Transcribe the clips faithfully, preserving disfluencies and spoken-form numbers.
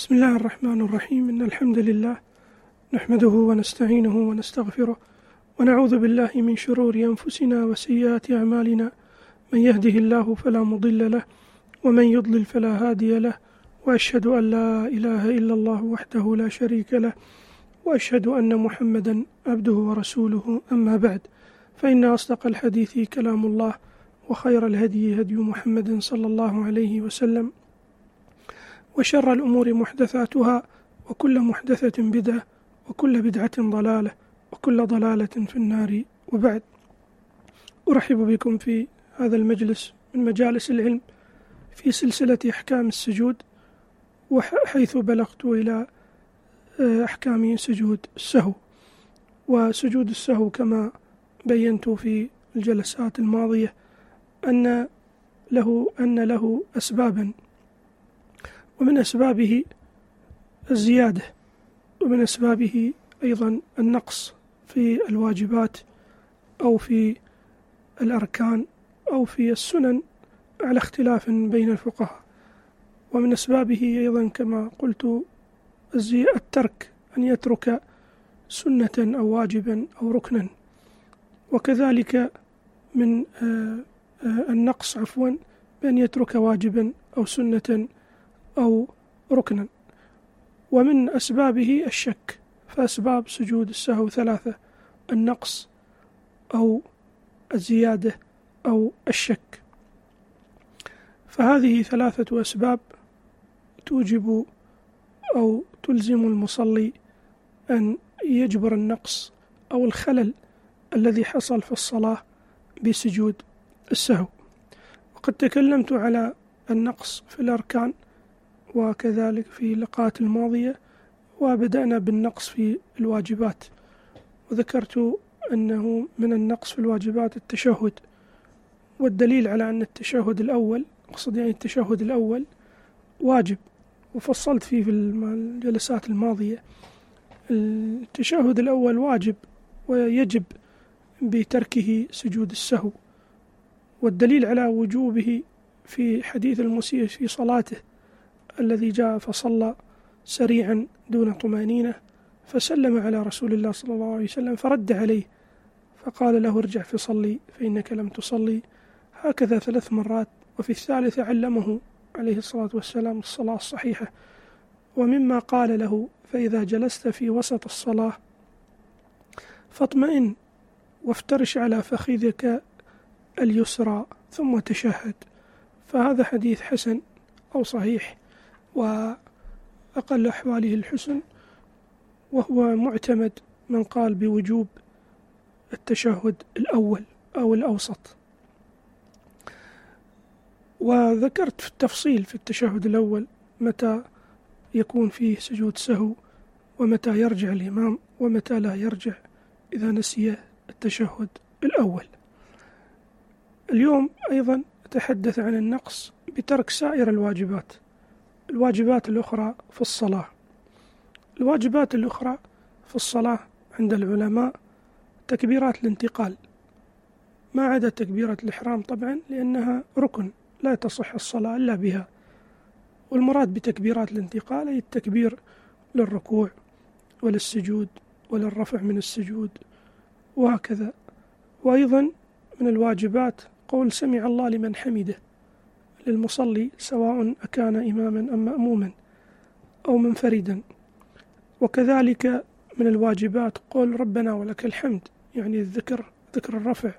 بسم الله الرحمن الرحيم. إن الحمد لله نحمده ونستعينه ونستغفره ونعوذ بالله من شرور أنفسنا وسيئات أعمالنا، من يهده الله فلا مضل له ومن يضلل فلا هادي له، وأشهد أن لا إله إلا الله وحده لا شريك له، وأشهد أن محمدا عبده ورسوله. أما بعد، فإن أصدق الحديث كلام الله، وخير الهدي هدي محمد صلى الله عليه وسلم، وشر الأمور محدثاتها، وكل محدثة بدعة، وكل بدعة ضلالة، وكل ضلالة في النار. وبعد، أرحب بكم في هذا المجلس من مجالس العلم في سلسلة أحكام السجود، وحيث بلغت إلى أحكام سجود السهو. وسجود السهو كما بينت في الجلسات الماضية أن له أن له أسبابا، ومن أسبابه الزيادة، ومن أسبابه أيضا النقص في الواجبات أو في الأركان أو في السنن على اختلاف بين الفقهاء. ومن أسبابه أيضا كما قلت الترك، أن يترك سنة أو واجبا أو ركنا، وكذلك من النقص عفوا بأن يترك واجبا أو سنة أو ركنا. ومن أسبابه الشك، فأسباب سجود السهو ثلاثة: النقص أو الزيادة أو الشك. فهذه ثلاثة أسباب توجب أو تلزم المصلي أن يجبر النقص أو الخلل الذي حصل في الصلاة بسجود السهو. وقد تكلمت على النقص في الأركان وكذلك في اللقاءات الماضية، وبدأنا بالنقص في الواجبات، وذكرت أنه من النقص في الواجبات التشهد، والدليل على أن التشهد الأول، أقصد يعني التشهد الأول واجب، وفصلت فيه في الجلسات الماضية. التشهد الأول واجب ويجب بتركه سجود السهو، والدليل على وجوبه في حديث المسيء في صلاته الذي جاء فصلى سريعا دون طمأنينة، فسلم على رسول الله صلى الله عليه وسلم فرد عليه فقال له: ارجع فصلي فإنك لم تصلي، هكذا ثلاث مرات. وفي الثالثة علمه عليه الصلاة والسلام الصلاة الصحيحة. ومما قال له: فإذا جلست في وسط الصلاة فاطمئن وافترش على فخذك اليسرى ثم تشهد. فهذا حديث حسن أو صحيح، وأقل أحواله الحسن، وهو معتمد من قال بوجوب التشهد الأول أو الأوسط. وذكرت في التفصيل في التشهد الأول متى يكون فيه سجود سهو، ومتى يرجع الإمام، ومتى لا يرجع إذا نسي التشهد الأول. اليوم أيضا أتحدث عن النقص بترك سائر الواجبات، الواجبات الأخرى في الصلاة. الواجبات الأخرى في الصلاة عند العلماء تكبيرات الانتقال، ما عدا تكبيرة الإحرام طبعا، لأنها ركن لا تصح الصلاة إلا بها. والمراد بتكبيرات الانتقال أي التكبير للركوع وللسجود وللرفع من السجود وهكذا. وأيضا من الواجبات قول سمع الله لمن حمده للمصلي، سواء أكان إماما أم مأموما أو منفردا. وكذلك من الواجبات قول ربنا ولك الحمد، يعني الذكر، ذكر الرفع.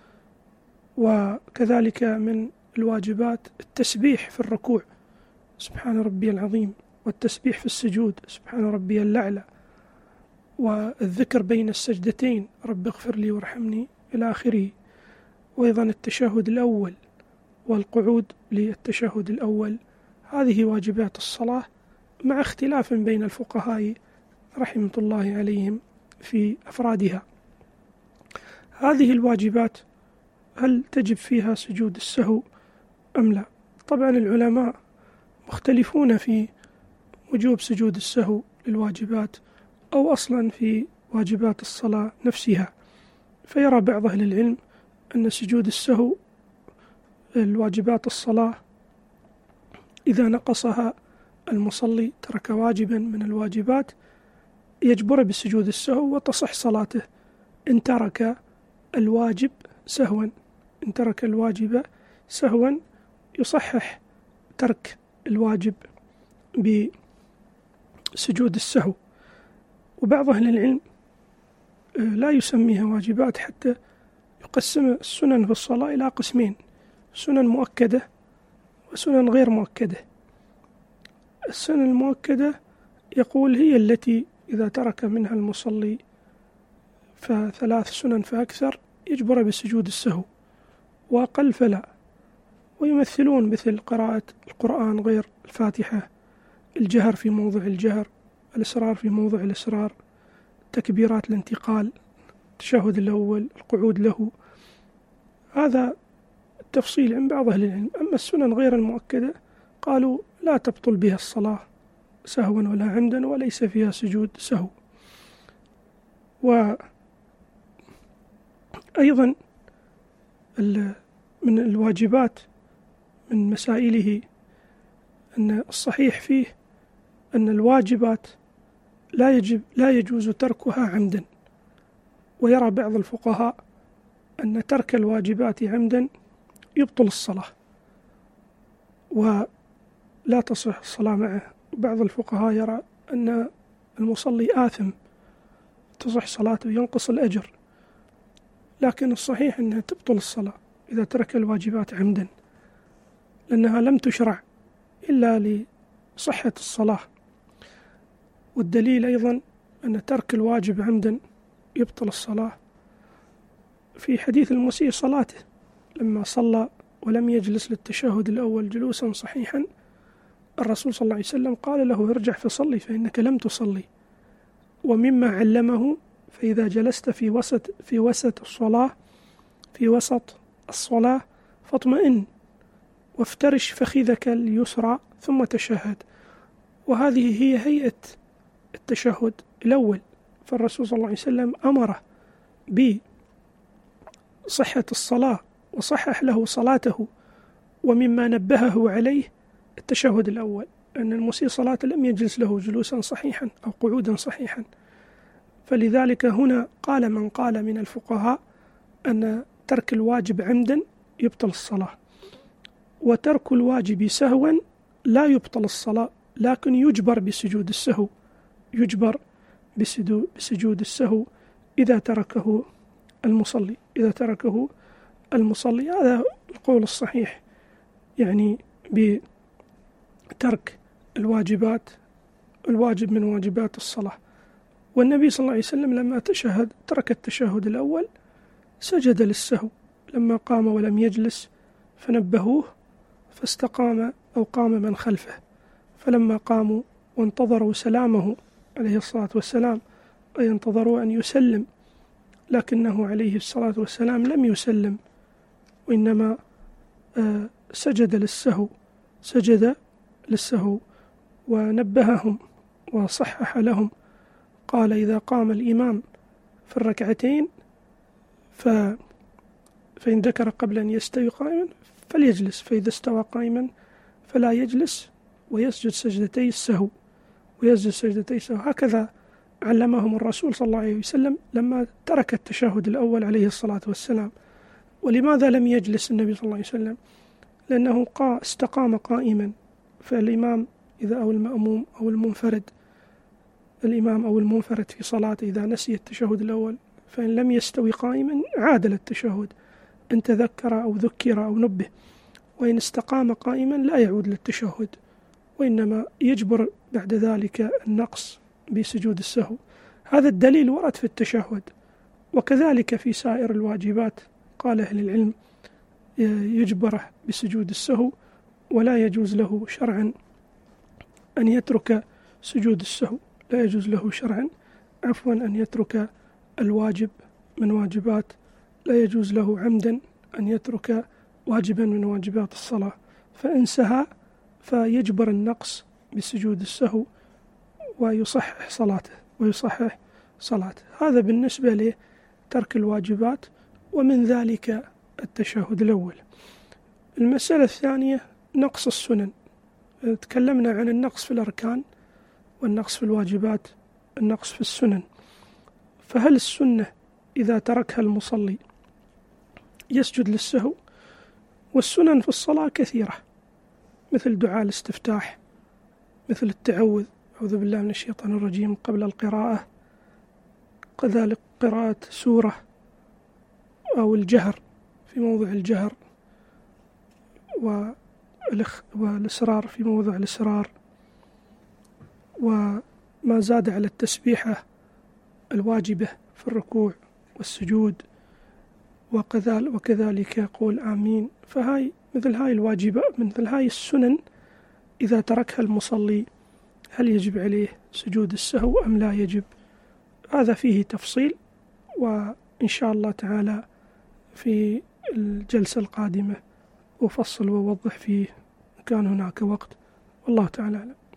وكذلك من الواجبات التسبيح في الركوع سبحان ربي العظيم، والتسبيح في السجود سبحان ربي الأعلى، والذكر بين السجدتين رب اغفر لي وارحمني إلى آخره. وأيضا التشهد الأول والقعود للتشهد الأول. هذه واجبات الصلاة مع اختلاف بين الفقهاء رحمة الله عليهم في أفرادها. هذه الواجبات هل تجب فيها سجود السهو أم لا؟ طبعا العلماء مختلفون في وجوب سجود السهو للواجبات أو أصلا في واجبات الصلاة نفسها. فيرى بعض أهل العلم أن سجود السهو الواجبات الصلاة إذا نقصها المصلي ترك واجبا من الواجبات يجبر بسجود السهو وتصح صلاته إن ترك الواجب سهوا إن ترك الواجب سهوا يصحح ترك الواجب بسجود السهو. وبعض أهل العلم لا يسميها واجبات حتى يقسم السنن في الصلاة إلى قسمين: سنن مؤكدة وسنن غير مؤكدة. السنن المؤكدة يقول هي التي إذا ترك منها المصلي فثلاث سنن فأكثر يجبر بسجود السهو، وأقل فلا. ويمثلون مثل قراءة القرآن غير الفاتحة، الجهر في موضع الجهر، الإسرار في موضع الإسرار، تكبيرات الانتقال، التشهد الأول، القعود له. هذا التفصيل عند بعض أهل العلم. أما السنن غير المؤكدة قالوا لا تبطل بها الصلاة سهوا ولا عمدا وليس فيها سجود سهو. وأيضا من الواجبات من مسائله أن الصحيح فيه أن الواجبات لا يجب لا يجوز تركها عمدا. ويرى بعض الفقهاء أن ترك الواجبات عمدا يبطل الصلاة ولا تصح الصلاة معه. بعض الفقهاء يرى أن المصلي آثم تصح صلاته ينقص الأجر، لكن الصحيح أنها تبطل الصلاة إذا ترك الواجبات عمدا، لأنها لم تشرع إلا لصحة الصلاة. والدليل أيضا أن ترك الواجب عمدا يبطل الصلاة في حديث المسيء صلاته لما صلى ولم يجلس للتشهد الأول جلوسا صحيحا، الرسول صلى الله عليه وسلم قال له: ارجع فصلي فإنك لم تصلي. ومما علمه: فإذا جلست في وسط في وسط الصلاة في وسط الصلاة فاطمئن وافترش فخذك اليسرى ثم تشهد. وهذه هي هيئة التشهد الأول. فالرسول صلى الله عليه وسلم أمره بصحة الصلاة وصحح له صلاته. ومما نبهه عليه التشهد الأول، أن المسيء صلاة لم يجلس له جلوسا صحيحا أو قعودا صحيحا. فلذلك هنا قال من قال من الفقهاء أن ترك الواجب عمدا يبطل الصلاة، وترك الواجب سهوا لا يبطل الصلاة لكن يجبر بسجود السهو يجبر بسجود السهو إذا تركه المصلي إذا تركه المصلي هذا القول الصحيح، يعني بترك الواجبات الواجب من واجبات الصلاة. والنبي صلى الله عليه وسلم لما تشهد ترك التشهد الأول سجد للسهو لما قام ولم يجلس، فنبهوه فاستقام أو قام من خلفه، فلما قاموا وانتظروا سلامه عليه الصلاة والسلام أي انتظروا أن يسلم، لكنه عليه الصلاة والسلام لم يسلم وإنما آه سجد للسهو سجد للسهو ونبههم وصحح لهم. قال: إذا قام الإمام في الركعتين ف... فإن ذكر قبل أن يستوي قائما فليجلس، فإذا استوى قائما فلا يجلس ويسجد سجدتي السهو ويسجد سجدتي السهو. هكذا علمهم الرسول صلى الله عليه وسلم لما ترك التشهد الأول عليه الصلاة والسلام. ولماذا لم يجلس النبي صلى الله عليه وسلم؟ لأنه استقام قائما، فالإمام إذا أو المأموم أو المنفرد الإمام أو المنفرد في صلاة إذا نسي التشهد الأول فإن لم يستوي قائما عادل التشهد إن تذكر أو ذكر أو نبه، وإن استقام قائما لا يعود للتشهد وإنما يجبر بعد ذلك النقص بسجود السهو. هذا الدليل ورد في التشهد، وكذلك في سائر الواجبات قال أهل العلم يجبره بسجود السهو ولا يجوز له شرعا أن يترك سجود السهو لا يجوز له شرعا عفوا أن يترك الواجب من واجبات لا يجوز له عمدا أن يترك واجبا من واجبات الصلاة، فإن سهى فيجبر النقص بسجود السهو ويصحح صلاته ويصحح صلاته. هذا بالنسبة لترك الواجبات، ومن ذلك التشهد الأول. المسألة الثانية نقص السنن تكلمنا عن النقص في الأركان والنقص في الواجبات، النقص في السنن. فهل السنة إذا تركها المصلي يسجد للسهو؟ والسنن في الصلاة كثيرة، مثل دعاء الاستفتاح، مثل التعوذ، أعوذ بالله من الشيطان الرجيم قبل القراءة، كذلك قراءة سورة، أو الجهر في موضع الجهر، والإصرار في موضع الإصرار، وما زاد على التسبيحة الواجبة في الركوع والسجود، وكذلك وكذلك يقول آمين. فهاي مثل هاي الواجبة، مثل هاي السنن إذا تركها المصلي هل يجب عليه سجود السهو أم لا يجب؟ هذا فيه تفصيل، وإن شاء الله تعالى في الجلسة القادمة أفصل وأوضح فيه إن كان هناك وقت، والله تعالى أعلم.